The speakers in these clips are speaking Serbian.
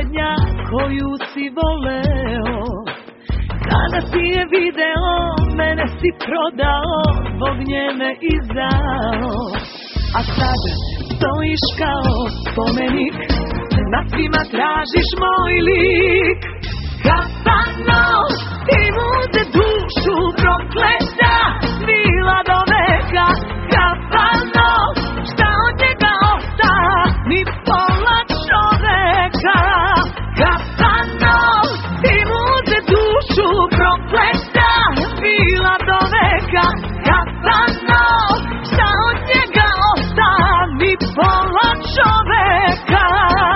posljednja koju si voleo. Kada si je video, mene si prodao, zbog nje me izdao. A sad stojiš kao spomenik, na svima tražiš moj lik. Kafano, ti muze dušu prokleta, svila do veka. Kafano, šta od njega osta, ni pola čoveka. Kafano, ti muze dušu prokleta, svila do veka. Kafano, šta od njega osta, ni pola čoveka.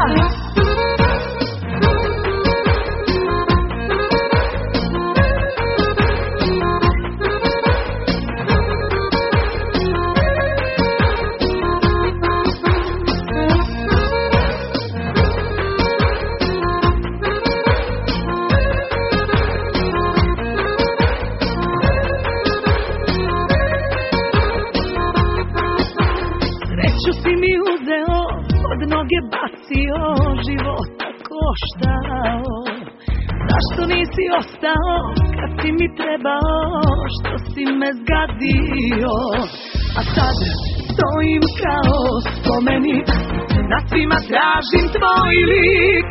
Noge bacio, života koštao. Zašto nisi ostao kad si mi trebao, što si me zgadio? A sad stojim kao spomenik, na svima tražim tvoj lik.